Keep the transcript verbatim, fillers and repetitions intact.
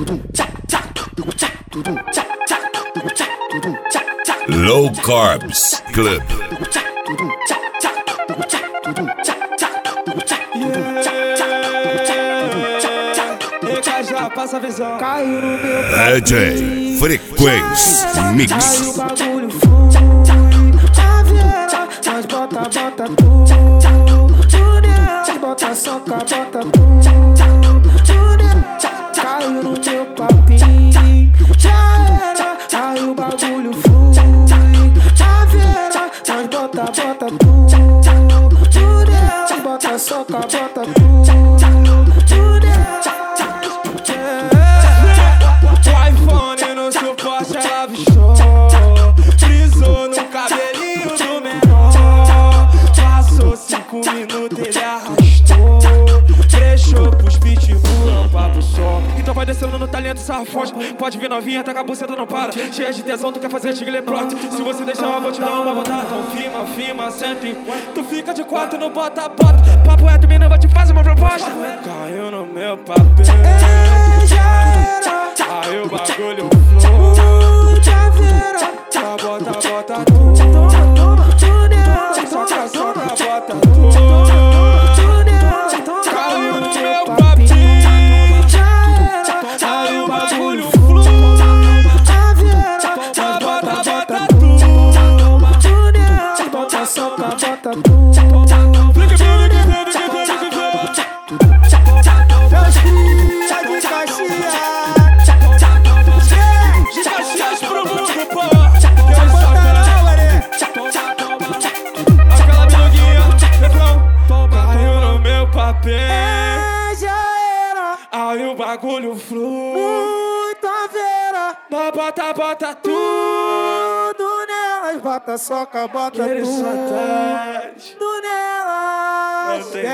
Low Carbs Club. Já passa a visão. Caiu no meu D J Frequência Mix. Caiu o bagulho, flui. Caveira, nós bota, bota tudo. Nós bota soca, bota tudo. Caiu no meu papinho. Já era, caiu o bagulho, flui. Caveira, nós bota, bota tudo. Nós bota soca, bota tudo. Frisou no cabelinho do menor. Passou cinco minutos, ele arrastou. Deixou pros pitbull, é um papo só. Então vai descendo no talento, sarra forte. Pode vir novinha, tá com a buceta, não para. Cheia de tesão, tu quer fazer tigre pronto. Se você deixar, eu vou te dar uma vontade. Então firma, firma, senta e tu fica de quatro, não bota, bota. Papo reto, mina, vou te fazer uma proposta. Caiu no meu papel. Aí o bagulho flui. Caveira, bota, bota tudo. Soca, soca, bota tudo. Caiu no meu papinho. Aí o bagulho flui. Caveira, bota, bota tudo. Bota, soca, bota tudo. É, já era. Aí o bagulho flui. Muita vera. Nós bota, bota tudo Tudo nelas. Bota soca, bota Ele só tudo. tá Tudo nelas.